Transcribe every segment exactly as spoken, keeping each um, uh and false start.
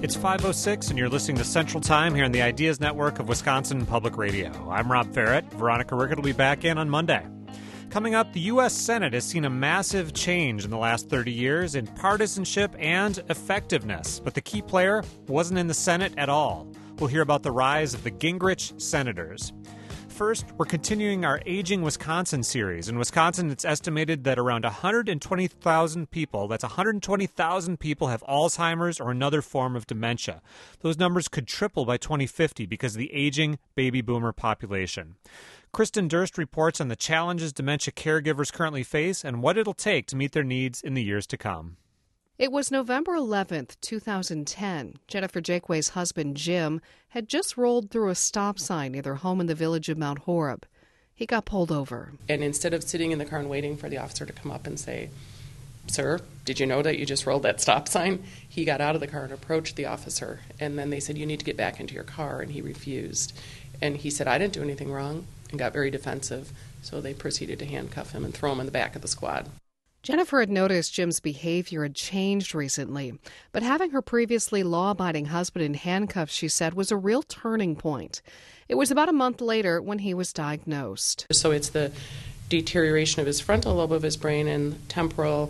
It's five oh six, and you're listening to Central Time here on the Ideas Network of Wisconsin Public Radio. I'm Rob Ferret. Veronica Rickett will be back in on Monday. Coming up, the U S Senate has seen a massive change in the last thirty years in partisanship and effectiveness, but the key player wasn't in the Senate at all. We'll hear about the rise of the Gingrich Senators. First, we're continuing our Aging Wisconsin series. In Wisconsin, it's estimated that around one hundred twenty thousand people, that's one hundred twenty thousand people, have Alzheimer's or another form of dementia. Those numbers could triple by twenty fifty because of the aging baby boomer population. Kristen Durst reports on the challenges dementia caregivers currently face and what it'll take to meet their needs in the years to come. It was November eleventh, two thousand ten. Jennifer Jakeway's husband, Jim, had just rolled through a stop sign near their home in the village of Mount Horeb. He got pulled over. And instead of sitting in the car and waiting for the officer to come up and say, "Sir, did you know that you just rolled that stop sign?" He got out of the car and approached the officer. And then they said, "You need to get back into your car." And he refused. And he said, "I didn't do anything wrong," and got very defensive. So they proceeded to handcuff him and throw him in the back of the squad. Jennifer had noticed Jim's behavior had changed recently, but having her previously law-abiding husband in handcuffs, she said, was a real turning point. It was about a month later when he was diagnosed. So it's the deterioration of his frontal lobe of his brain and temporal,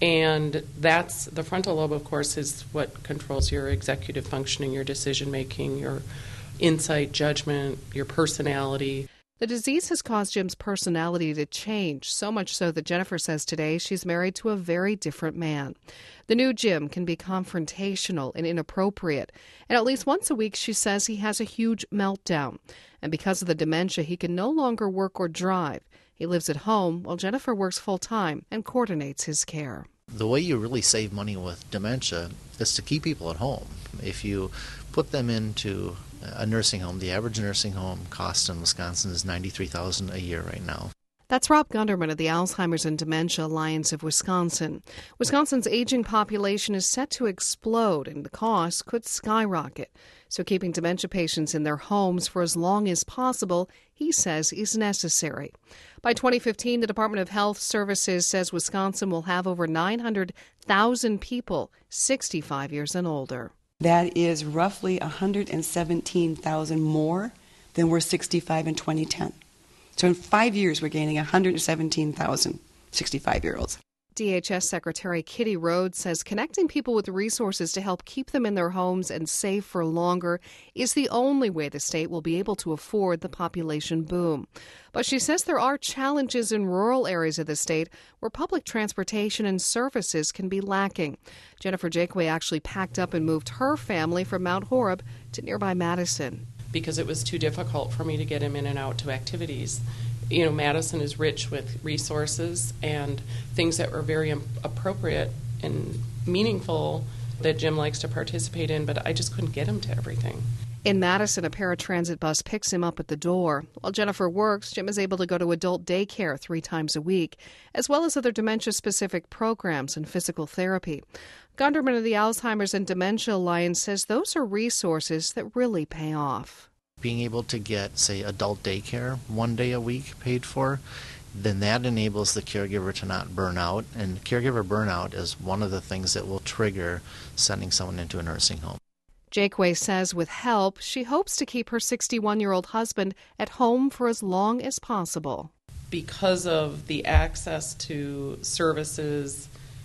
and that's the frontal lobe, of course, is what controls your executive functioning, your decision-making, your insight, judgment, your personality. The disease has caused Jim's personality to change, so much so that Jennifer says today she's married to a very different man. The new Jim can be confrontational and inappropriate, and at least once a week she says he has a huge meltdown. And because of the dementia, he can no longer work or drive. He lives at home while Jennifer works full-time and coordinates his care. The way you really save money with dementia is to keep people at home. If you put them into a nursing home, the average nursing home cost in Wisconsin is ninety-three thousand dollars a year right now. That's Rob Gunderman of the Alzheimer's and Dementia Alliance of Wisconsin. Wisconsin's aging population is set to explode, and the cost could skyrocket. So keeping dementia patients in their homes for as long as possible, he says, is necessary. By twenty fifteen, the Department of Health Services says Wisconsin will have over nine hundred thousand people sixty-five years and older. That is roughly one hundred seventeen thousand more than were sixty-five in twenty ten. So in five years, we're gaining one hundred seventeen thousand sixty-five-year-olds. D H S Secretary Kitty Rhodes says connecting people with resources to help keep them in their homes and save for longer is the only way the state will be able to afford the population boom. But she says there are challenges in rural areas of the state where public transportation and services can be lacking. Jennifer Jakeway actually packed up and moved her family from Mount Horeb to nearby Madison. Because it was too difficult for me to get him in and out to activities. You know, Madison is rich with resources and things that were very appropriate and meaningful that Jim likes to participate in, but I just couldn't get him to everything. In Madison, a paratransit bus picks him up at the door. While Jennifer works, Jim is able to go to adult daycare three times a week, as well as other dementia-specific programs and physical therapy. Gunderman of the Alzheimer's and Dementia Alliance says those are resources that really pay off. Being able to get, say, adult daycare one day a week paid for, then that enables the caregiver to not burn out. And caregiver burnout is one of the things that will trigger sending someone into a nursing home. Jakeway says with help, she hopes to keep her sixty-one-year-old husband at home for as long as possible. Because of the access to services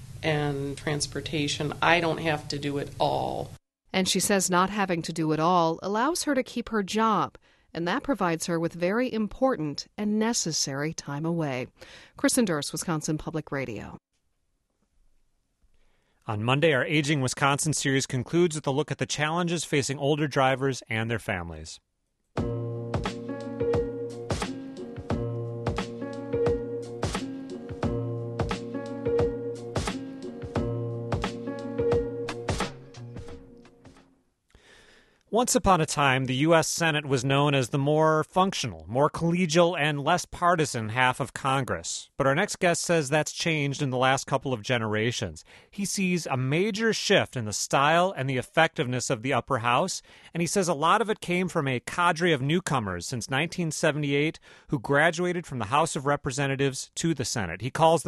and transportation, I don't have to do it all. And she says not having to do it all allows her to keep her job, and that provides her with very important and necessary time away. Kristen Durst, Wisconsin Public Radio. On Monday, our Aging Wisconsin series concludes with a look at the challenges facing older drivers and their families. Once upon a time, the U S Senate was known as the more functional, more collegial, and less partisan half of Congress. But our next guest says that's changed in the last couple of generations. He sees a major shift in the style and the effectiveness of the upper house, and he says a lot of it came from a cadre of newcomers since nineteen seventy-eight who graduated from the House of Representatives to the Senate. He calls them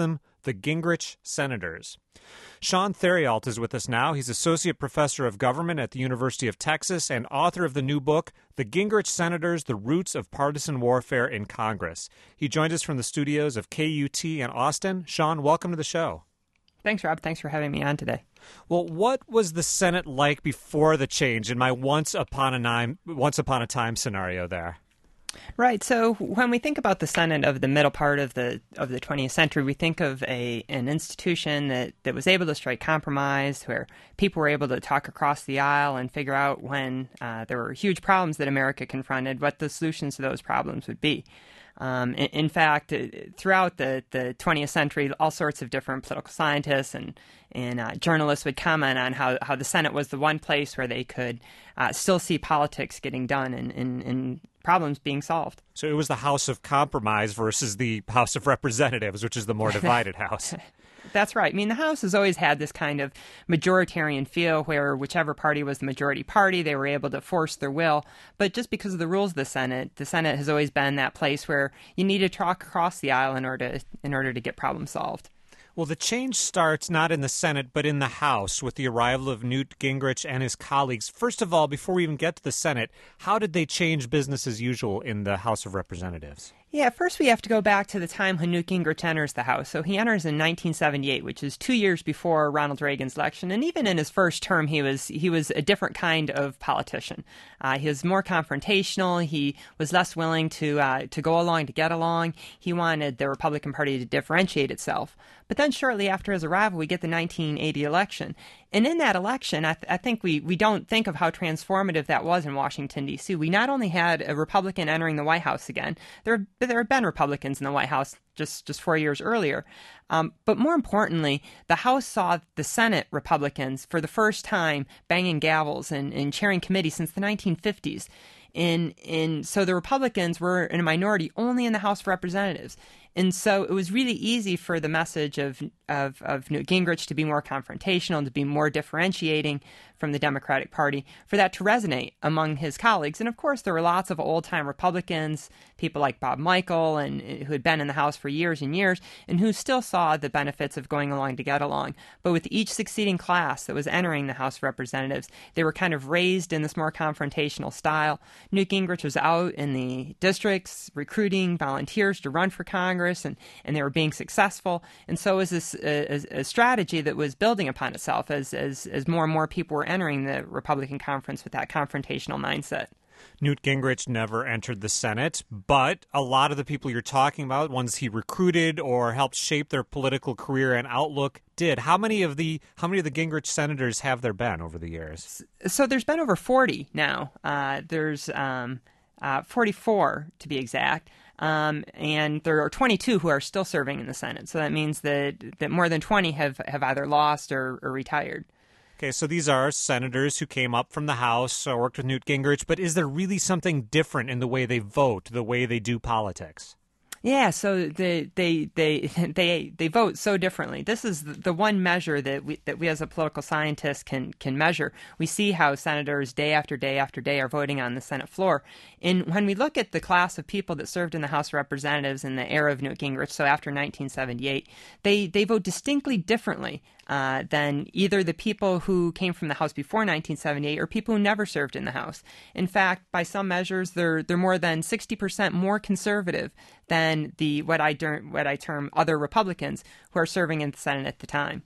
The Gingrich Senators. Sean Theriault is with us now. He's Associate Professor of Government at the University of Texas and author of the new book, The Gingrich Senators, The Roots of Partisan Warfare in Congress. He joined us from the studios of K U T in Austin. Sean, welcome to the show. Thanks, Rob. Thanks for having me on today. Well, what was the Senate like before the change in my once upon a time, once upon a time scenario there? Right. So when we think about the Senate of the middle part of the of the twentieth century, we think of a an institution that, that was able to strike compromise, where people were able to talk across the aisle and figure out when uh, there were huge problems that America confronted, what the solutions to those problems would be. Um, in, in fact, throughout the, the twentieth century, all sorts of different political scientists and and uh, journalists would comment on how, how the Senate was the one place where they could uh, still see politics getting done and, and, and problems being solved. So it was the House of Compromise versus the House of Representatives, which is the more divided house. That's right. I mean, the House has always had this kind of majoritarian feel where whichever party was the majority party, they were able to force their will. But just because of the rules of the Senate, the Senate has always been that place where you need to talk across the aisle in order to, in order to get problems solved. Well, the change starts not in the Senate, but in the House with the arrival of Newt Gingrich and his colleagues. First of all, before we even get to the Senate, how did they change business as usual in the House of Representatives? Yeah, first we have to go back to the time when Newt Gingrich enters the House. So he enters in nineteen seventy-eight, which is two years before Ronald Reagan's election. And even in his first term, he was he was a different kind of politician. Uh, he was more confrontational. He was less willing to uh, to go along to get along. He wanted the Republican Party to differentiate itself. But then shortly after his arrival, we get the nineteen eighty election. And in that election, I, th- I think we, we don't think of how transformative that was in Washington, D C. We not only had a Republican entering the White House again, there, there had been Republicans in the White House just, just four years earlier. Um, but more importantly, the House saw the Senate Republicans for the first time banging gavels and, and chairing committees since the nineteen fifties. And, and so the Republicans were in a minority only in the House of Representatives. And so it was really easy for the message of, of, of Newt Gingrich to be more confrontational and to be more differentiating from the Democratic Party, for that to resonate among his colleagues. And of course, there were lots of old-time Republicans, people like Bob Michel, and who had been in the House for years and years, and who still saw the benefits of going along to get along. But with each succeeding class that was entering the House of Representatives, they were kind of raised in this more confrontational style. Newt Gingrich was out in the districts recruiting volunteers to run for Congress, and, and they were being successful. And so it was this a, a strategy that was building upon itself as, as, as more and more people were entering the Republican conference with that confrontational mindset. Newt Gingrich never entered the Senate, but a lot of the people you're talking about, ones he recruited or helped shape their political career and outlook, did. How many of the how many of the Gingrich senators have there been over the years? So there's been over forty now. Uh, there's um, uh, forty-four to be exact. Um, and there are twenty-two who are still serving in the Senate. So that means that, that more than twenty have, have either lost or, or retired. Okay, so these are senators who came up from the House, uh, worked with Newt Gingrich, but is there really something different in the way they vote, the way they do politics? Yeah, so they they they they they vote so differently. This is the one measure that we that we as a political scientist can can measure. We see how senators day after day after day are voting on the Senate floor. And when we look at the class of people that served in the House of Representatives in the era of Newt Gingrich, so after nineteen seventy-eight, they they vote distinctly differently uh, than either the people who came from the House before nineteen seventy-eight or people who never served in the House. In fact, by some measures, they're they're more than sixty percent more conservative than the what I term, what I term other Republicans who are serving in the Senate at the time.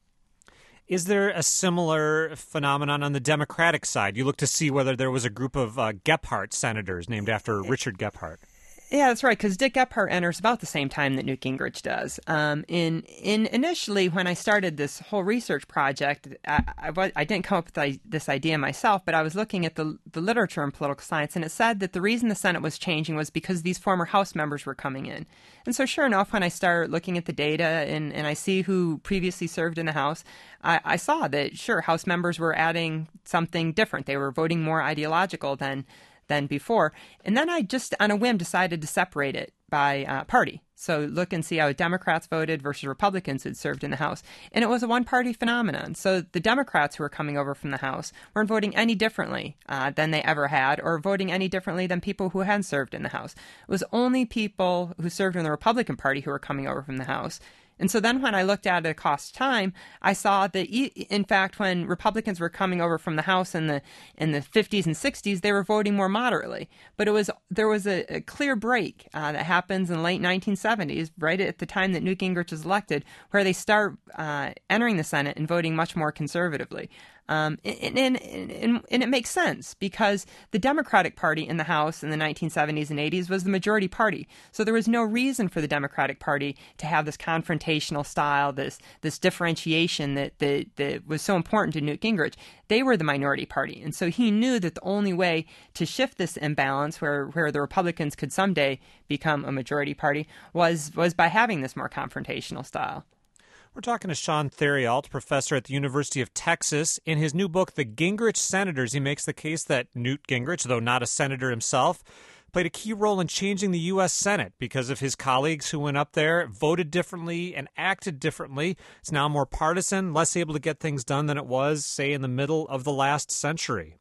Is there a similar phenomenon on the Democratic side? You look to see whether there was a group of uh, Gephardt senators named after Richard Gephardt. Yeah, that's right, because Dick Gephardt enters about the same time that Newt Gingrich does. Um, in in initially, when I started this whole research project, I, I, I didn't come up with the, this idea myself, but I was looking at the, the literature in political science, and it said that the reason the Senate was changing was because these former House members were coming in. And so sure enough, when I start looking at the data and, and I see who previously served in the House, I, I saw that, sure, House members were adding something different. They were voting more ideological than than before. And then I just, on a whim, decided to separate it by uh, party. So look and see how Democrats voted versus Republicans who'd served in the House. And it was a one-party phenomenon. So the Democrats who were coming over from the House weren't voting any differently uh, than they ever had, or voting any differently than people who hadn't served in the House. It was only people who served in the Republican Party who were coming over from the House. And so then when I looked at it across time, I saw that, in fact, when Republicans were coming over from the House in the in the fifties and sixties, they were voting more moderately. But it was there was a, a clear break uh, that happens in the late nineteen seventies, right at the time that Newt Gingrich is elected, where they start uh, entering the Senate and voting much more conservatively. Um, and, and, and, and it makes sense because the Democratic Party in the House in the nineteen seventies and eighties was the majority party. So there was no reason for the Democratic Party to have this confrontational style, this this differentiation that, that, that was so important to Newt Gingrich. They were the minority party. And so he knew that the only way to shift this imbalance where, where the Republicans could someday become a majority party was, was by having this more confrontational style. We're talking to Sean Theriault, professor at the University of Texas. In his new book, The Gingrich Senators, he makes the case that Newt Gingrich, though not a senator himself, played a key role in changing the U S Senate because of his colleagues who went up there, voted differently, and acted differently. It's now more partisan, less able to get things done than it was, say, in the middle of the last century.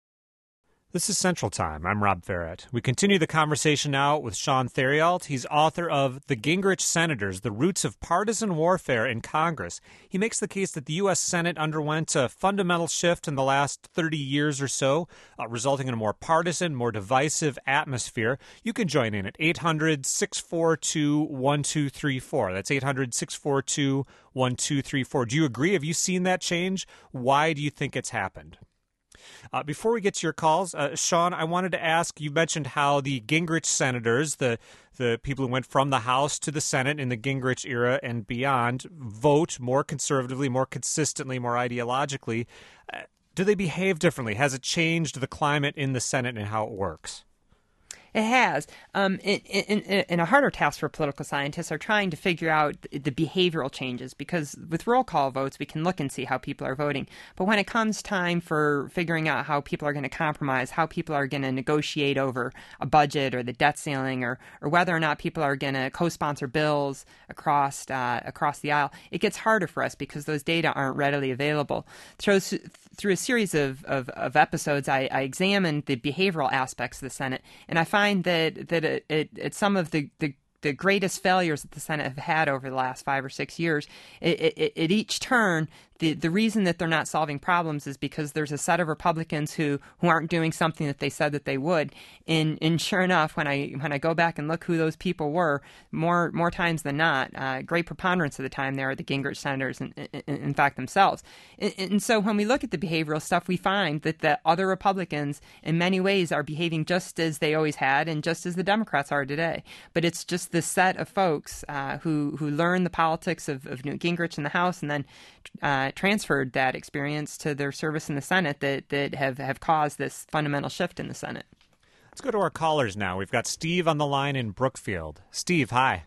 This is Central Time. I'm Rob Ferret. We continue the conversation now with Sean Theriault. He's author of The Gingrich Senators, The Roots of Partisan Warfare in Congress. He makes the case that the U S Senate underwent a fundamental shift in the last thirty years or so, uh, resulting in a more partisan, more divisive atmosphere. You can join in at eight hundred, six four two, one two three four. That's eight hundred, six four two, one two three four. Do you agree? Have you seen that change? Why do you think it's happened? Uh, before we get to your calls, uh, Sean, I wanted to ask, you mentioned how the Gingrich senators, the the people who went from the House to the Senate in the Gingrich era and beyond, vote more conservatively, more consistently, more ideologically. Uh, do they behave differently? Has it changed the climate in the Senate and how it works? It has. Um, in, in, in a harder task for political scientists are trying to figure out the behavioral changes, because with roll call votes, we can look and see how people are voting. But when it comes time for figuring out how people are going to compromise, how people are going to negotiate over a budget or the debt ceiling, or, or whether or not people are going to co-sponsor bills across uh, across the aisle, it gets harder for us because those data aren't readily available. Through, through a series of, of, of episodes, I, I examined the behavioral aspects of the Senate, and I find that that it, it, it's some of the, the, the greatest failures that the Senate have had over the last five or six years. It, it, at each turn, the, the reason that they're not solving problems is because there's a set of Republicans who, who aren't doing something that they said that they would. And, and sure enough, when I when I go back and look who those people were, more more times than not, uh, great preponderance of the time they are the Gingrich senators, in, in, in fact, themselves. And, and so when we look at the behavioral stuff, we find that the other Republicans, in many ways, are behaving just as they always had and just as the Democrats are today. But it's just this set of folks uh, who, who learned the politics of, of Newt Gingrich in the House and then uh, transferred that experience to their service in the Senate that, that have, have caused this fundamental shift in the Senate. Let's go to our callers now. We've got Steve on the line in Brookfield. Steve, hi.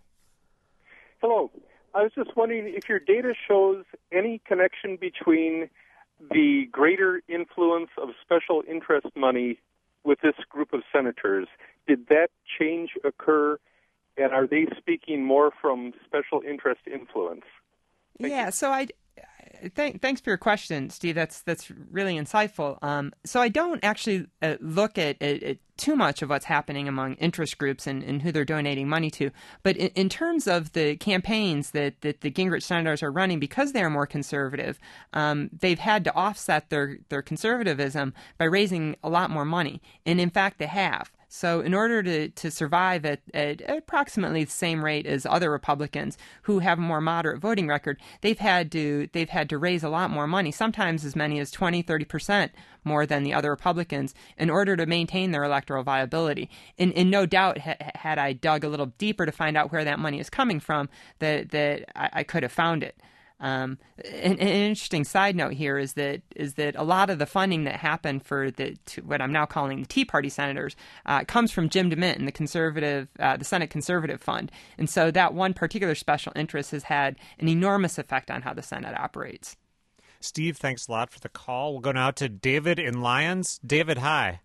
Hello. I was just wondering if your data shows any connection between the greater influence of special interest money with this group of senators. Did that change occur, and are they speaking more from special interest influence? Thank yeah, you. so I... Th- thanks for your question, Steve. That's that's really insightful. Um, so I don't actually uh, look at, at, at too much of what's happening among interest groups and, and who they're donating money to. But in, in terms of the campaigns that, that the Gingrich senators are running, because they are more conservative, um, they've had to offset their, their conservatism by raising a lot more money. And in fact, they have. So in order to, to survive at, at approximately the same rate as other Republicans who have a more moderate voting record, they've had to they've had to raise a lot more money, sometimes as many as twenty, thirty percent more than the other Republicans, in order to maintain their electoral viability. And, and no doubt, ha- had I dug a little deeper to find out where that money is coming from, that, that I, I could have found it. Um, an, an interesting side note here is that is that a lot of the funding that happened for the to what I'm now calling the Tea Party senators uh, comes from Jim DeMint and the conservative, uh, the Senate Conservative Fund, and so that one particular special interest has had an enormous effect on how the Senate operates. Steve, thanks a lot for the call. We'll go now to David in Lyons. David, hi.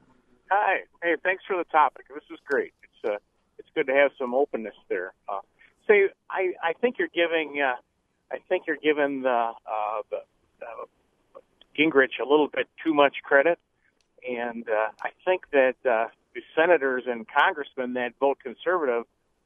Hi. Hey, thanks for the topic. This is great. It's uh, it's good to have some openness there. Uh, say, I I think you're giving. Uh, I think you're giving the, uh, the uh, Gingrich a little bit too much credit, and uh, I think that uh, the senators and congressmen that vote conservative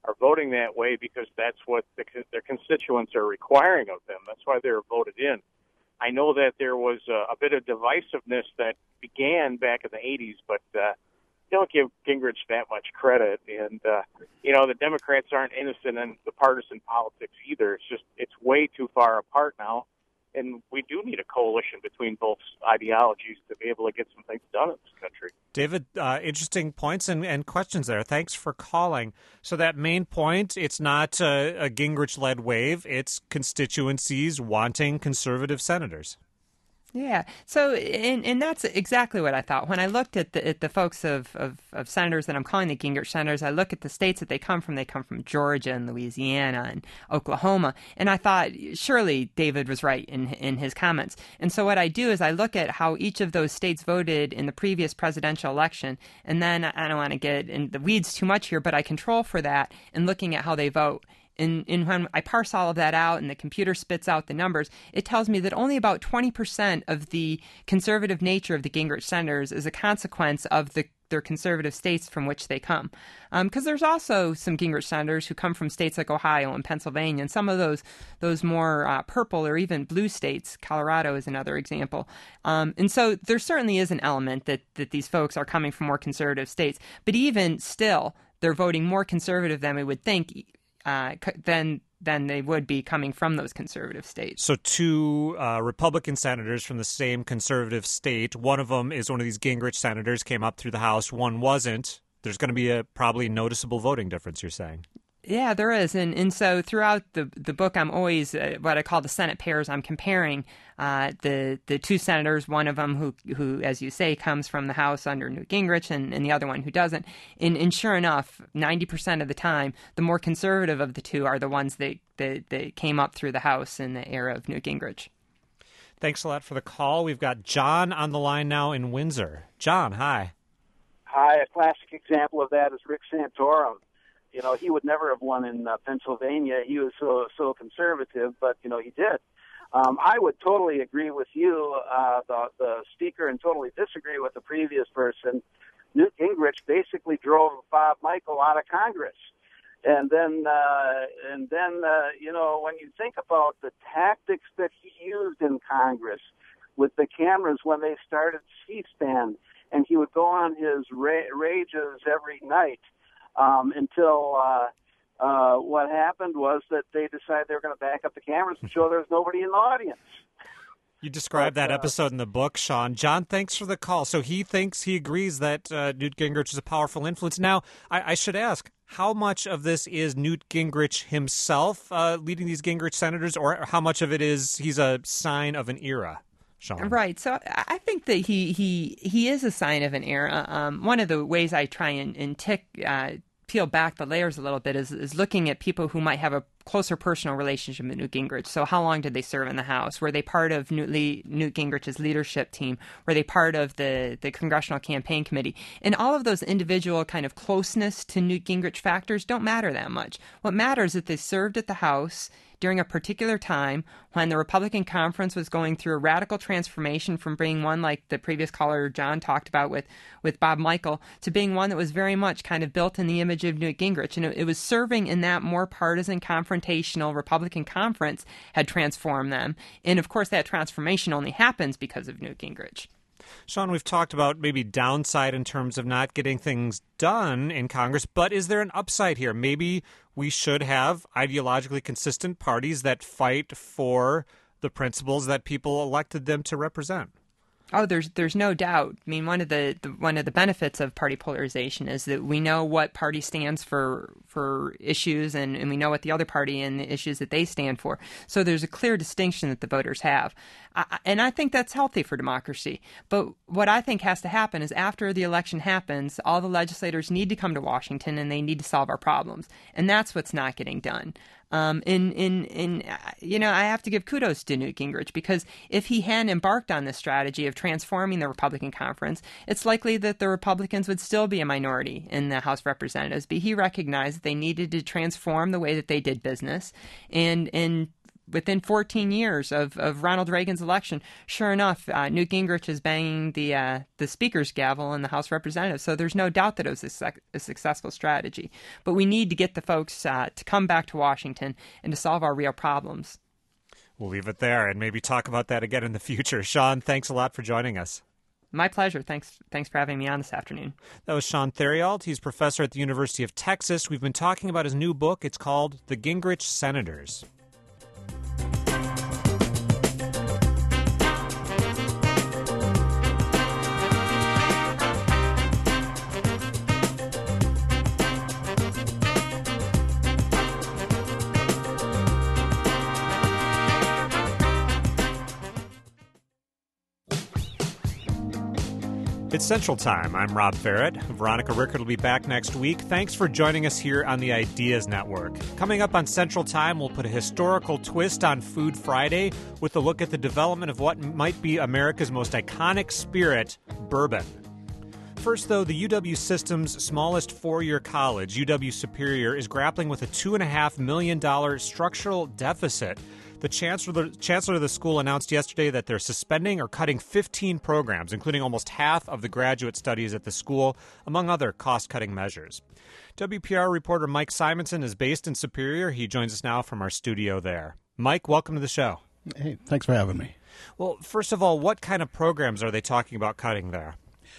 are voting that way because that's what the, their constituents are requiring of them. That's why they're voted in. I know that there was a, a bit of divisiveness that began back in the eighties, but uh, don't give Gingrich that much credit. And, uh, you know, the Democrats aren't innocent in the partisan politics either. It's just, it's way too far apart now. And we do need a coalition between both ideologies to be able to get some things done in this country. David, uh, interesting points and, and questions there. Thanks for calling. So that main point, it's not a, a Gingrich-led wave. It's constituencies wanting conservative senators. Yeah. So, and, and that's exactly what I thought. When I looked at the, at the folks of, of, of senators that I'm calling the Gingrich senators, I look at the states that they come from. They come from Georgia and Louisiana and Oklahoma. And I thought, surely David was right in, in his comments. And so what I do is I look at how each of those states voted in the previous presidential election. And then I don't want to get in the weeds too much here, but I control for that in looking at how they vote. And, and when I parse all of that out and the computer spits out the numbers, it tells me that only about twenty percent of the conservative nature of the Gingrich senators is a consequence of the their conservative states from which they come. Because um, there's also some Gingrich senators who come from states like Ohio and Pennsylvania, and some of those those more uh, purple or even blue states. Colorado is another example. Um, and so there certainly is an element that, that these folks are coming from more conservative states. But even still, they're voting more conservative than we would think, Uh, than than they would be coming from those conservative states. So two uh, Republican senators from the same conservative state, one of them is one of these Gingrich senators, came up through the House, one wasn't. There's going to be a probably noticeable voting difference, you're saying. Yeah, there is. And and so throughout the the book, I'm always uh, what I call the Senate pairs. I'm comparing uh, the the two senators, one of them who, who, as you say, comes from the House under Newt Gingrich and, and the other one who doesn't. And, and sure enough, ninety percent of the time, the more conservative of the two are the ones that, that, that came up through the House in the era of Newt Gingrich. Thanks a lot for the call. We've got John on the line now in Windsor. John, hi. Hi. A classic example of that is Rick Santorum. You know, he would never have won in uh, Pennsylvania. He was so so conservative, but, you know, he did. Um, I would totally agree with you, uh, the, the speaker, and totally disagree with the previous person. Newt Gingrich basically drove Bob Michel out of Congress. And then, uh, and then uh, you know, when you think about the tactics that he used in Congress with the cameras when they started C-SPAN, and he would go on his ra- rages every night, Um, until uh, uh, what happened was that they decided they were going to back up the cameras and show there was nobody in the audience. You described but, that uh, episode in the book, Sean. John, thanks for the call. So he thinks, he agrees that uh, Newt Gingrich is a powerful influence. Now, I, I should ask, how much of this is Newt Gingrich himself uh, leading these Gingrich senators, or how much of it is he's a sign of an era? Sean. Right. So I think that he he he is a sign of an era. Um, one of the ways I try and, and tick, uh, peel back the layers a little bit is, is looking at people who might have a closer personal relationship with Newt Gingrich. So how long did they serve in the House? Were they part of Newt, Lee, Newt Gingrich's leadership team? Were they part of the, the Congressional Campaign Committee? And all of those individual kind of closeness to Newt Gingrich factors don't matter that much. What matters is that they served at the House during a particular time when the Republican conference was going through a radical transformation from being one like the previous caller John talked about with, with Bob Michel to being one that was very much kind of built in the image of Newt Gingrich. And it, it was serving in that more partisan, confrontational Republican conference had transformed them. And of course, that transformation only happens because of Newt Gingrich. Sean, we've talked about maybe downside in terms of not getting things done in Congress, but is there an upside here? Maybe we should have ideologically consistent parties that fight for the principles that people elected them to represent. Oh, there's there's no doubt. I mean, one of the, the one of the benefits of party polarization is that we know what party stands for for issues, and, and we know what the other party and the issues that they stand for. So there's a clear distinction that the voters have. I, and I think that's healthy for democracy. But what I think has to happen is after the election happens, all the legislators need to come to Washington and they need to solve our problems. And that's what's not getting done. Um, in, in, in, you know, I have to give kudos to Newt Gingrich, because if he hadn't embarked on this strategy of transforming the Republican conference, it's likely that the Republicans would still be a minority in the House of Representatives. But he recognized that they needed to transform the way that they did business and, and within fourteen years of, of Ronald Reagan's election, sure enough, uh, Newt Gingrich is banging the uh, the speaker's gavel in the House of Representatives. So there's no doubt that it was a, sec- a successful strategy. But we need to get the folks uh, to come back to Washington and to solve our real problems. We'll leave it there and maybe talk about that again in the future. Sean, thanks a lot for joining us. My pleasure. Thanks Thanks for having me on this afternoon. That was Sean Theriault. He's professor at the University of Texas. We've been talking about his new book. It's called The Gingrich Senators. It's Central Time. I'm Rob Ferret. Veronica Rickert will be back next week. Thanks for joining us here on the Ideas Network. Coming up on Central Time, we'll put a historical twist on Food Friday with a look at the development of what might be America's most iconic spirit, bourbon. First, though, the U W system's smallest four-year college, U W Superior, is grappling with a two point five million dollars structural deficit. The chancellor, the chancellor of the school announced yesterday that they're suspending or cutting fifteen programs, including almost half of the graduate studies at the school, among other cost-cutting measures. W P R reporter Mike Simonson is based in Superior. He joins us now from our studio there. Mike, welcome to the show. Hey, thanks for having me. Well, first of all, what kind of programs are they talking about cutting there?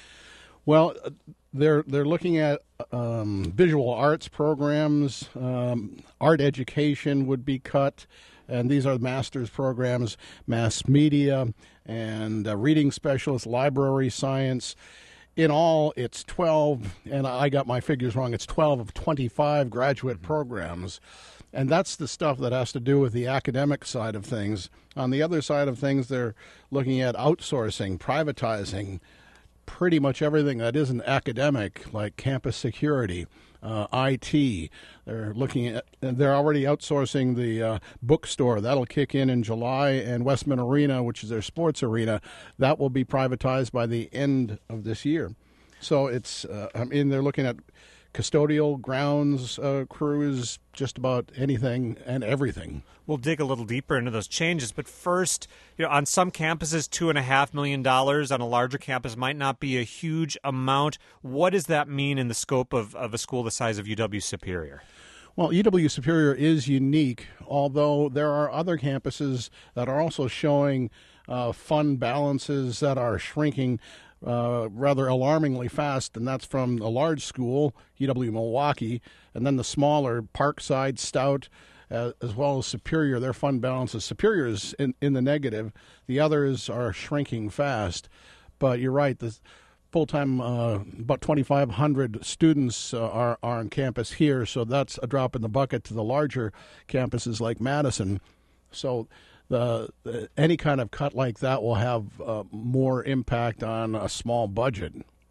Well, they're they're looking at um, visual arts programs. Um, art education would be cut. And these are master's programs, mass media, and uh, reading specialists, library science. In all, it's twelve, and I got my figures wrong, it's twelve of twenty-five graduate programs. And that's the stuff that has to do with the academic side of things. On the other side of things, they're looking at outsourcing, privatizing, pretty much everything that isn't academic, like campus security, uh, I T. They're looking at, they're already outsourcing the uh, bookstore. That'll kick in in July, and Westman Arena, which is their sports arena, that will be privatized by the end of this year. So it's, uh, I mean, they're looking at custodial grounds uh, crews, just about anything and everything. We'll dig a little deeper into those changes, but first, you know, on some campuses, two and a half million dollars on a larger campus might not be a huge amount. What does that mean in the scope of, of a school the size of U W Superior? Well, U W Superior is unique, although there are other campuses that are also showing uh, fund balances that are shrinking Uh, rather alarmingly fast, and that's from a large school, U W Milwaukee, and then the smaller Parkside, Stout, uh, as well as Superior. Their fund balances, Superior is in, in the negative. The others are shrinking fast. But you're right, the full-time, uh, about twenty-five hundred students uh, are, are on campus here, so that's a drop in the bucket to the larger campuses like Madison. So The, the any kind of cut like that will have uh, more impact on a small budget.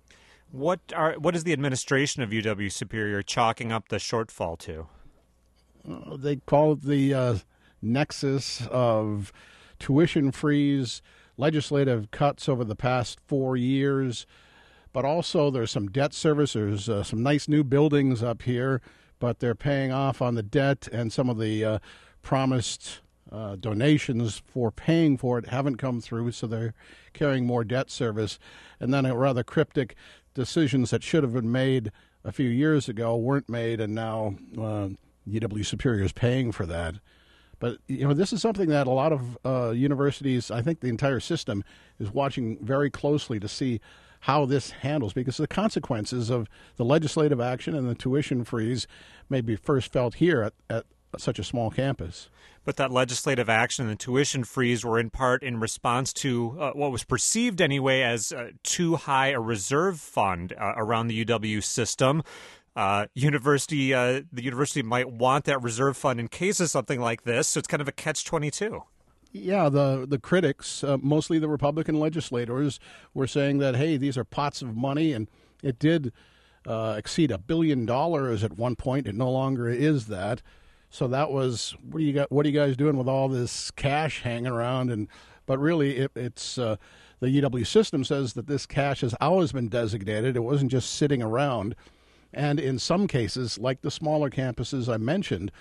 What are what is the administration of U W Superior chalking up the shortfall to? Uh, they call it the uh, nexus of tuition freeze, legislative cuts over the past four years, but also there's some debt service. There's uh, some nice new buildings up here, but they're paying off on the debt, and some of the uh, promised Uh, donations for paying for it haven't come through, so they're carrying more debt service. And then a rather cryptic decisions that should have been made a few years ago weren't made, and now uh, U W Superior is paying for that. But, you know, this is something that a lot of uh, universities, I think the entire system, is watching very closely to see how this handles, because the consequences of the legislative action and the tuition freeze may be first felt here at, at such a small campus. But that legislative action and the tuition freeze were in part in response to uh, what was perceived anyway as uh, too high a reserve fund uh, around the U W system. Uh, university, uh, the university might want that reserve fund in case of something like this, so it's kind of a catch twenty-two. Yeah, the the critics, uh, mostly the Republican legislators, were saying that, hey, these are pots of money, and it did uh, exceed a billion dollars at one point. It no longer is that. So that was, what do you got? What are you guys doing with all this cash hanging around? And but really, it, it's uh, the U W system says that this cash has always been designated. It wasn't just sitting around. And in some cases, like the smaller campuses I mentioned,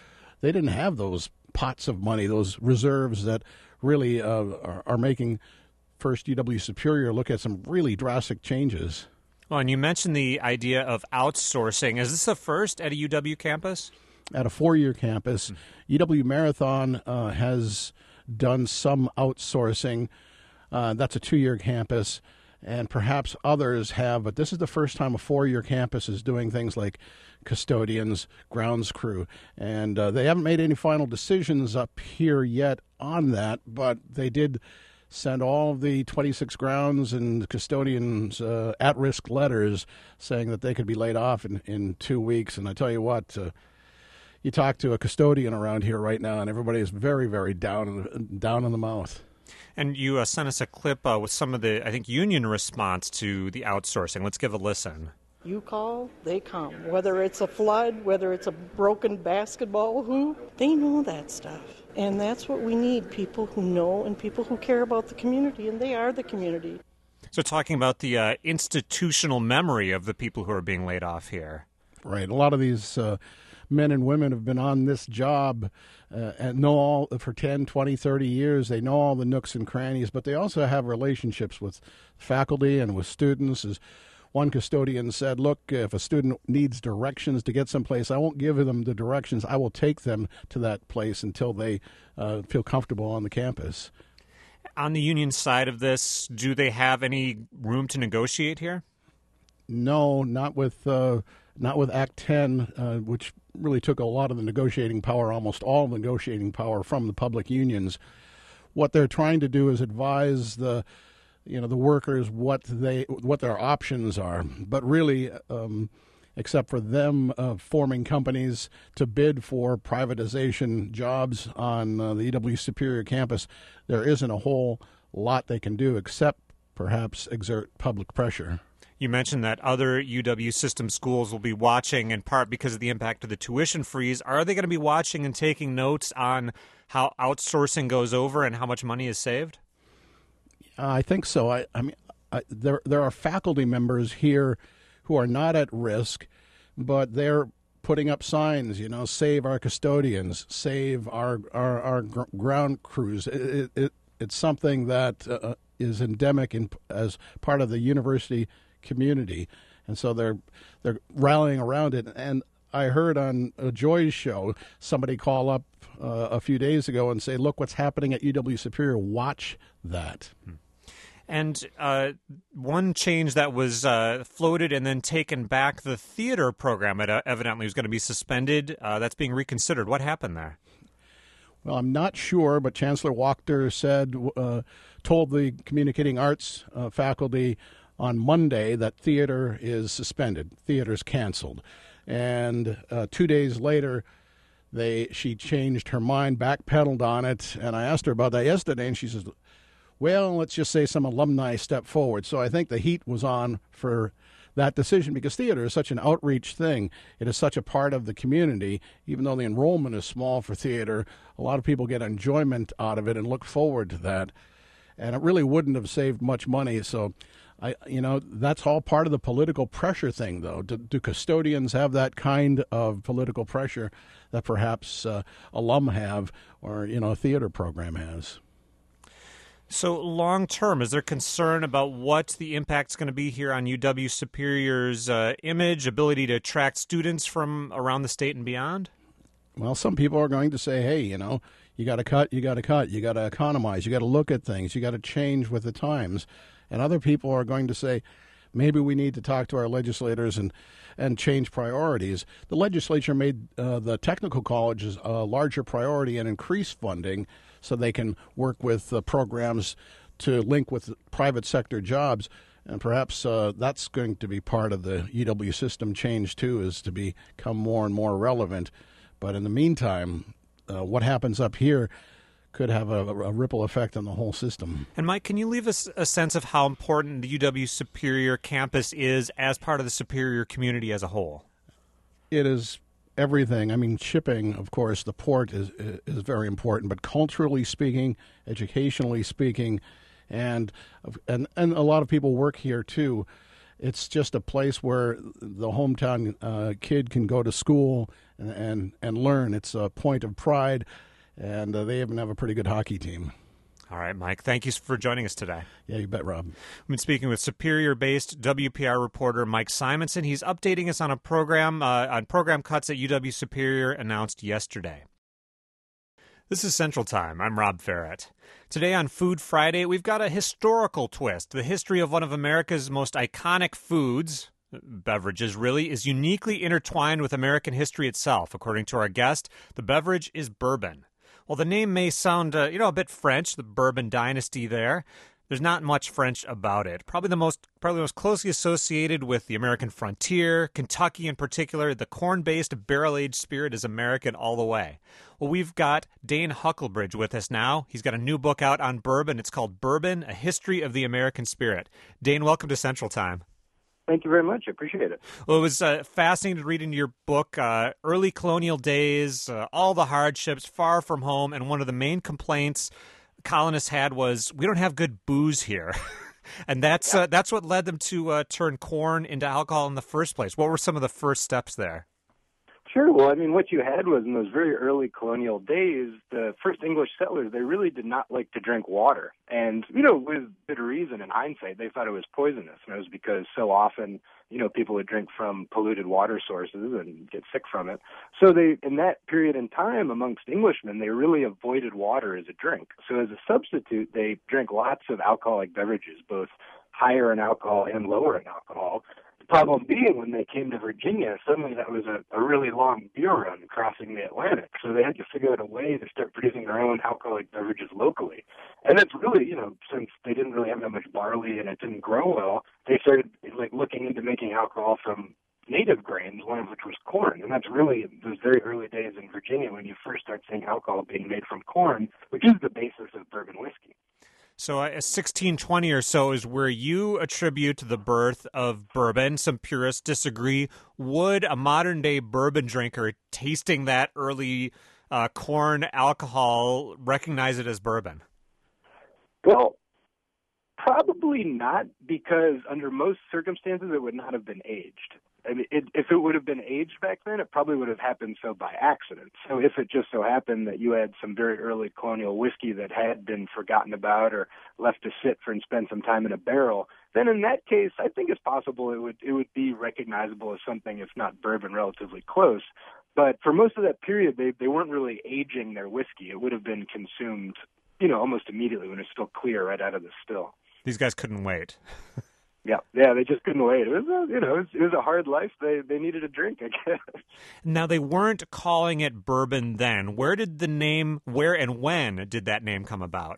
they didn't have those pots of money, those reserves that really uh, are, are making First U W Superior look at some really drastic changes. Well, and you mentioned the idea of outsourcing. Is this the first at a U W campus? At a four-year campus, mm-hmm. U W Marathon uh, has done some outsourcing. Uh, that's a two-year campus, and perhaps others have, but this is the first time a four-year campus is doing things like custodians, grounds crew, and uh, they haven't made any final decisions up here yet on that, but they did send all of the twenty-six grounds and custodians uh, at-risk letters saying that they could be laid off in, in two weeks, and I tell you what, uh, you talk to a custodian around here right now, and everybody is very, very down in the, down in the mouth. And you uh, sent us a clip uh, with some of the, I think, union response to the outsourcing. Let's give a listen. You call, they come. Whether it's a flood, whether it's a broken basketball hoop, they know that stuff. And that's what we need, people who know and people who care about the community, and they are the community. So talking about the uh, institutional memory of the people who are being laid off here. Right. A lot of these uh, men and women have been on this job uh, and know all for ten, twenty, thirty years. They know all the nooks and crannies, but they also have relationships with faculty and with students. As one custodian said, look, if a student needs directions to get someplace, I won't give them the directions. I will take them to that place until they uh, feel comfortable on the campus. On the union side of this, do they have any room to negotiate here? No, not with uh, not with Act ten, uh, which really took a lot of the negotiating power, almost all the negotiating power from the public unions. What they're trying to do is advise the, you know, the workers what they what their options are. But really, um, except for them uh, forming companies to bid for privatization jobs on uh, the U W Superior campus, there isn't a whole lot they can do except perhaps exert public pressure. You mentioned that other U W system schools will be watching, in part because of the impact of the tuition freeze. Are they going to be watching and taking notes on how outsourcing goes over and how much money is saved? I think so. I, I mean, I, there there are faculty members here who are not at risk, but they're putting up signs, you know, save our custodians, save our our, our gr- ground crews. It, it, it, it's something that uh, is endemic in, as part of the university community, and so they're they're rallying around it. And I heard on a Joy's show somebody call up uh, a few days ago and say, "Look what's happening at U W Superior. Watch that." Hmm. And uh, one change that was uh, floated and then taken back, the theater program it, uh, evidently was going to be suspended. Uh, that's being reconsidered. What happened there? Well, I'm not sure, but Chancellor Wachter said, uh, told the communicating arts uh, faculty on Monday that theater is suspended, theater's canceled. And uh, two days later, they she changed her mind, backpedaled on it, and I asked her about that yesterday, and she says, well, let's just say some alumni stepped forward. So I think the heat was on for that decision because theater is such an outreach thing. It is such a part of the community. Even though the enrollment is small for theater, a lot of people get enjoyment out of it and look forward to that. And it really wouldn't have saved much money. So, I, you know, that's all part of the political pressure thing, though. Do, do custodians have that kind of political pressure that perhaps uh, alum have or, you know, a theater program has? So long term, is there concern about what the impact's going to be here on U W Superior's uh, image, ability to attract students from around the state and beyond? Well, some people are going to say, hey, you know, you got to cut, you got to cut, you got to economize, you got to look at things, you got to change with the times. And other people are going to say, maybe we need to talk to our legislators and, and change priorities. The legislature made uh, the technical colleges a larger priority and increase funding so they can work with uh, programs to link with private sector jobs. And perhaps uh, that's going to be part of the U W system change, too, is to become more and more relevant. But in the meantime, uh, what happens up here could have a, a ripple effect on the whole system. And Mike, can you leave us a sense of how important the U W Superior campus is as part of the Superior community as a whole? It is everything. I mean, shipping, of course, the port is is very important, but culturally speaking, educationally speaking, and and and a lot of people work here too. it's just a place where the hometown uh, kid can go to school and, and, and learn. It's a point of pride, and uh, they even have a pretty good hockey team. All right, Mike, thank you for joining us today. Yeah, you bet, Rob. We've been speaking with Superior-based W P R reporter Mike Simonson. He's updating us on a program, uh, on program cuts at U W-Superior announced yesterday. This is Central Time. I'm Rob Ferret. Today on Food Friday, we've got a historical twist. The history of one of America's most iconic foods, beverages really, is uniquely intertwined with American history itself. According to our guest, the beverage is bourbon. Well, the name may sound, uh, you know, a bit French, the Bourbon Dynasty there. There's not much French about it. Probably the most probably the most closely associated with the American frontier, Kentucky in particular. The corn-based barrel-aged spirit is American all the way. Well, we've got Dane Huckelbridge with us now. He's got a new book out on bourbon. It's called Bourbon, A History of the American Spirit. Dane, welcome to Central Time. Thank you very much. I appreciate it. Well, it was uh, fascinating to read into your book, uh, early colonial days, uh, all the hardships, far from home, and one of the main complaints colonists had was, we don't have good booze here. And that's yeah. uh, that's what led them to uh, turn corn into alcohol in the first place. What were some of the first steps there? Sure. Well, I mean, what you had was in those very early colonial days, the first English settlers, they really did not like to drink water. And, you know, with good reason in hindsight, they thought it was poisonous. And it was because so often, you know, people would drink from polluted water sources and get sick from it. So they, in that period in time amongst Englishmen, they really avoided water as a drink. So as a substitute, they drank lots of alcoholic beverages, both higher in alcohol and lower in alcohol. The problem being, when they came to Virginia, suddenly that was a, a really long beer run crossing the Atlantic. So they had to figure out a way to start producing their own alcoholic beverages locally. And that's really, you know, since they didn't really have that much barley and it didn't grow well, they started like looking into making alcohol from native grains, one of which was corn. And that's really those very early days in Virginia when you first start seeing alcohol being made from corn, which is the basis of bourbon whiskey. So uh, sixteen twenty or so is where you attribute the birth of bourbon. Some purists disagree. Would a modern-day bourbon drinker tasting that early uh, corn alcohol recognize it as bourbon? Well, probably not, because under most circumstances it would not have been aged. I mean, it, if it would have been aged back then, it probably would have happened so by accident. So if it just so happened that you had some very early colonial whiskey that had been forgotten about or left to sit for and spend some time in a barrel, then in that case, I think it's possible it would it would be recognizable as something, if not bourbon, relatively close. But for most of that period, they they weren't really aging their whiskey. It would have been consumed, you know, almost immediately when it's still clear right out of the still. These guys couldn't wait. Yeah, yeah, they just couldn't wait. It was, a, you know, it was, it was a hard life. They they needed a drink, I guess. Now, they weren't calling it bourbon then. Where did the name, where and when did that name come about?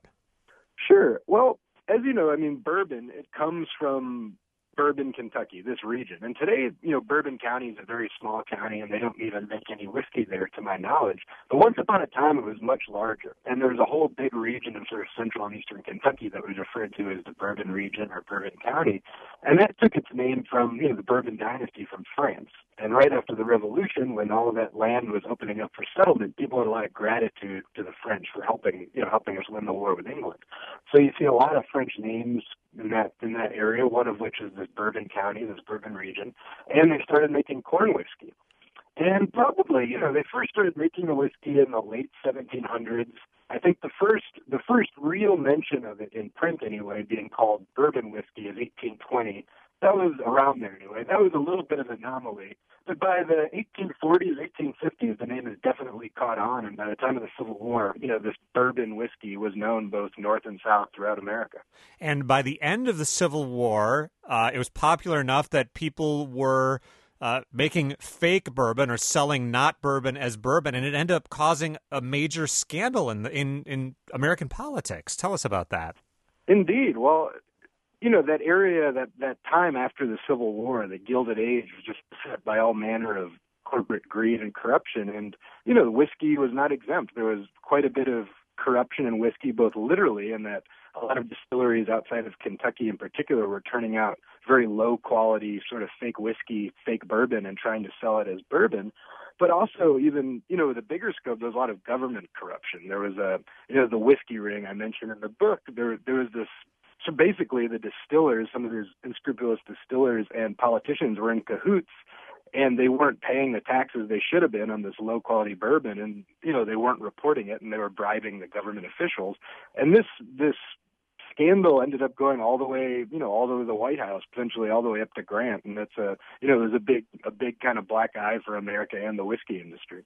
Sure. Well, as you know, I mean, bourbon, it comes from Bourbon, Kentucky, this region. And today, you know, Bourbon County is a very small county, and they don't even make any whiskey there, to my knowledge. But once upon a time, it was much larger. And there was a whole big region of sort of central and eastern Kentucky that was referred to as the Bourbon region or Bourbon County. And that took its name from, you know, the Bourbon dynasty from France. And right after the Revolution, when all of that land was opening up for settlement, people had a lot of gratitude to the French for helping, you know, helping us win the war with England. So you see a lot of French names in that in that area, one of which is this Bourbon County, this Bourbon region, and they started making corn whiskey. And probably, you know, they first started making the whiskey in the late seventeen hundreds. I think the first the first real mention of it in print, anyway, being called bourbon whiskey is eighteen twenty. That was around there, anyway. That was a little bit of an anomaly. But by the eighteen forties, eighteen fifties, the name has definitely caught on. And by the time of the Civil War, you know, this bourbon whiskey was known both north and south throughout America. And by the end of the Civil War, uh, it was popular enough that people were uh, making fake bourbon or selling not bourbon as bourbon, and it ended up causing a major scandal in the, in, in American politics. Tell us about that. Indeed. Well, you know, that area, that, that time after the Civil War, the Gilded Age, was just beset by all manner of corporate greed and corruption. And, you know, whiskey was not exempt. There was quite a bit of corruption in whiskey, both literally in that a lot of distilleries outside of Kentucky in particular were turning out very low-quality sort of fake whiskey, fake bourbon, and trying to sell it as bourbon. But also, even, you know, with a bigger scope, there was a lot of government corruption. There was a, you know, the whiskey ring I mentioned in the book. There, there was this so basically the distillers, some of these unscrupulous distillers and politicians were in cahoots, and they weren't paying the taxes they should have been on this low-quality bourbon, and, you know, they weren't reporting it, and they were bribing the government officials. And this this scandal ended up going all the way, you know, all the way to the White House, potentially all the way up to Grant, and that's a, you know, it was a big, a big kind of black eye for America and the whiskey industry.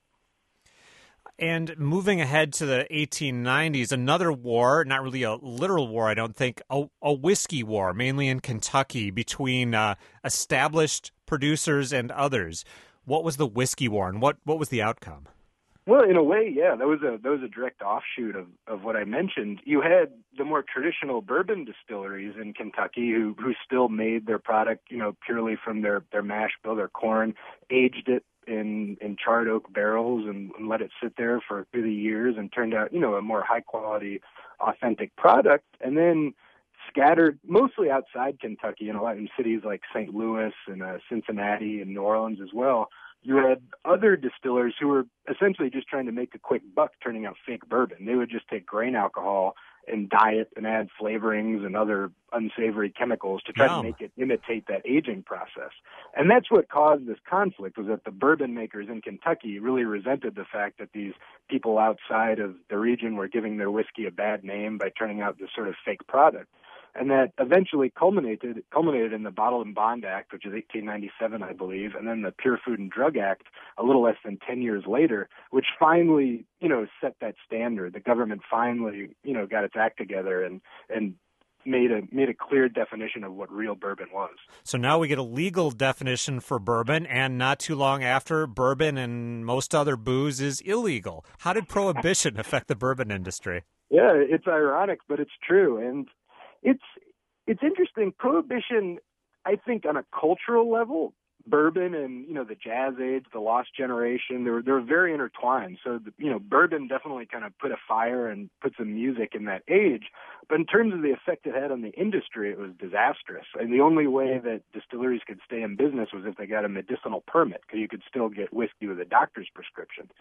And moving ahead to the eighteen nineties, another war, not really a literal war, I don't think, a, a whiskey war, mainly in Kentucky, between uh, established producers and others. What was the whiskey war, and what, what was the outcome? Well, in a way, yeah, that was a that was a direct offshoot of, of what I mentioned. You had the more traditional bourbon distilleries in Kentucky who who still made their product, you know, purely from their, their mash bill, their corn, aged it in in charred oak barrels and, and let it sit there for through the years and turned out, you know, a more high quality, authentic product. And then scattered mostly outside Kentucky, in a lot in cities like Saint Louis and uh, Cincinnati and New Orleans as well, you had other distillers who were essentially just trying to make a quick buck turning out fake bourbon. They would just take grain alcohol and dye it and add flavorings and other unsavory chemicals to try Yum. to make it imitate that aging process. And that's what caused this conflict, was that the bourbon makers in Kentucky really resented the fact that these people outside of the region were giving their whiskey a bad name by turning out this sort of fake product. And that eventually culminated culminated in the Bottle and Bond Act, which is eighteen ninety-seven, I believe, and then the Pure Food and Drug Act a little less than ten years later, which finally, you know, set that standard. The government finally, you know, got its act together and and made a made a clear definition of what real bourbon was. So now we get a legal definition for bourbon, and not too long after, bourbon and most other booze is illegal. How did Prohibition affect the bourbon industry? Yeah, it's ironic, but it's true. And It's it's interesting. Prohibition, I think, on a cultural level, bourbon and, you know, the Jazz Age, the Lost Generation, they were they were very intertwined. So, the, you know, bourbon definitely kind of put a fire and put some music in that age. But in terms of the effect it had on the industry, it was disastrous. And the only way that distilleries could stay in business was if they got a medicinal permit, because you could still get whiskey with a doctor's prescription.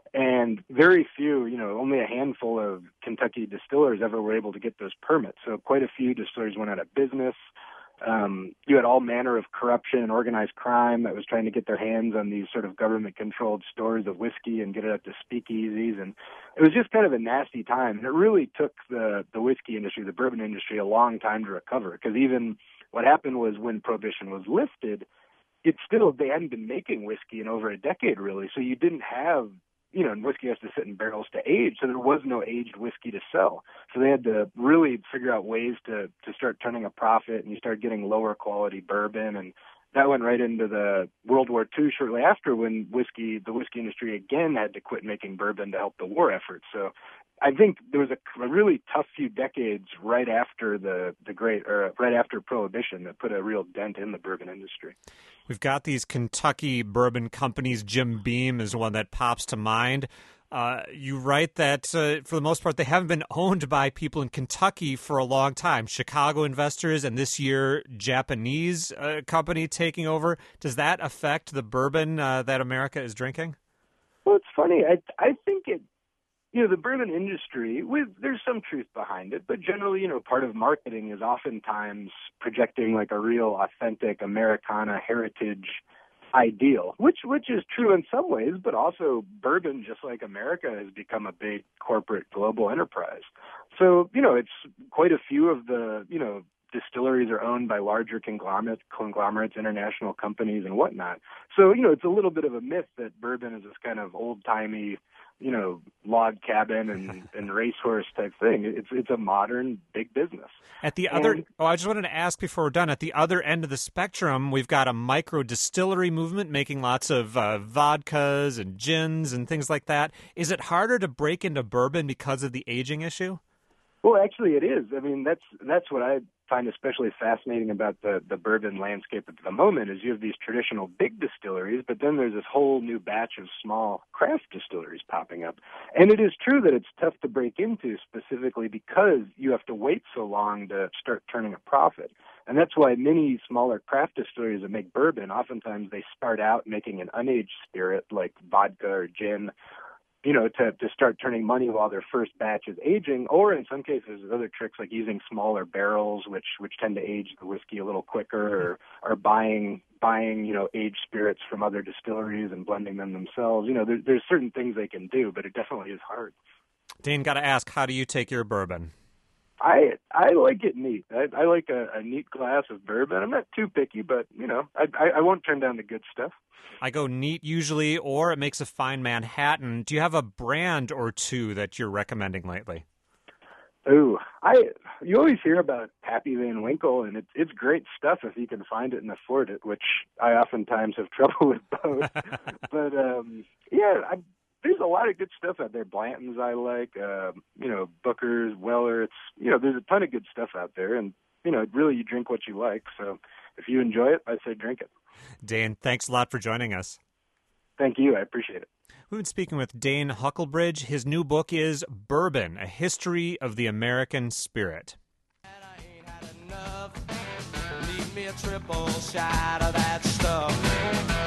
And very few, you know, only a handful of Kentucky distillers ever were able to get those permits. So quite a few distilleries went out of business. Um, you had all manner of corruption and organized crime that was trying to get their hands on these sort of government-controlled stores of whiskey and get it up to speakeasies. And it was just kind of a nasty time. And it really took the, the whiskey industry, the bourbon industry, a long time to recover. Because even what happened was when Prohibition was lifted, it's still, they hadn't been making whiskey in over a decade, really. So you didn't have, you know, and whiskey has to sit in barrels to age, so there was no aged whiskey to sell. So they had to really figure out ways to, to start turning a profit, and you start getting lower quality bourbon, and that went right into the World War Two shortly after, when whiskey, the whiskey industry again had to quit making bourbon to help the war effort. So I think there was a, a really tough few decades right after the, the great, or right after Prohibition that put a real dent in the bourbon industry. We've got these Kentucky bourbon companies. Jim Beam is one that pops to mind. Uh, you write that, uh, for the most part, they haven't been owned by people in Kentucky for a long time. Chicago investors, and this year, Japanese uh, company taking over. Does that affect the bourbon uh, that America is drinking? Well, it's funny. I I think it, you know, the bourbon industry, with there's some truth behind it, but generally, you know, part of marketing is oftentimes projecting like a real authentic Americana heritage ideal, which which is true in some ways, but also bourbon, just like America, has become a big corporate global enterprise. So, you know, it's quite a few of the, you know, distilleries are owned by larger conglomerates, conglomerates, international companies and whatnot. So, you know, it's a little bit of a myth that bourbon is this kind of old-timey, you know, log cabin and, and racehorse type thing. It's it's a modern big business. At the other, and, oh, I just wanted to ask before we're done. At the other end of the spectrum, we've got a micro distillery movement making lots of uh, vodkas and gins and things like that. Is it harder to break into bourbon because of the aging issue? Well, actually, it is. I mean, that's that's what I find especially fascinating about the, the bourbon landscape at the moment is you have these traditional big distilleries, but then there's this whole new batch of small craft distilleries popping up. And it is true that it's tough to break into, specifically because you have to wait so long to start turning a profit. And that's why many smaller craft distilleries that make bourbon, oftentimes they start out making an unaged spirit like vodka or gin, you know, to, to start turning money while their first batch is aging, or in some cases, there's other tricks like using smaller barrels, which which tend to age the whiskey a little quicker, or, or buying buying you know aged spirits from other distilleries and blending them themselves. You know, there, there's certain things they can do, but it definitely is hard. Dane, got to ask, how do you take your bourbon? I I like it neat. I, I like a, a neat glass of bourbon. I'm not too picky, but you know, I, I I won't turn down the good stuff. I go neat usually, or it makes a fine Manhattan. Do you have a brand or two that you're recommending lately? Ooh, I you always hear about Pappy Van Winkle, and it's it's great stuff if you can find it and afford it, which I oftentimes have trouble with both. But um, yeah, I, there's a lot of good stuff out there. Blanton's I like, uh, you know, Booker's, Weller. It's you know, there's a ton of good stuff out there, and you know, really you drink what you like. So if you enjoy it, I say drink it. Dane, thanks a lot for joining us. Thank you. I appreciate it. We've been speaking with Dane Huckelbridge. His new book is Bourbon, A History of the American Spirit. And I ain't had enough. Leave me a triple shot of that stuff.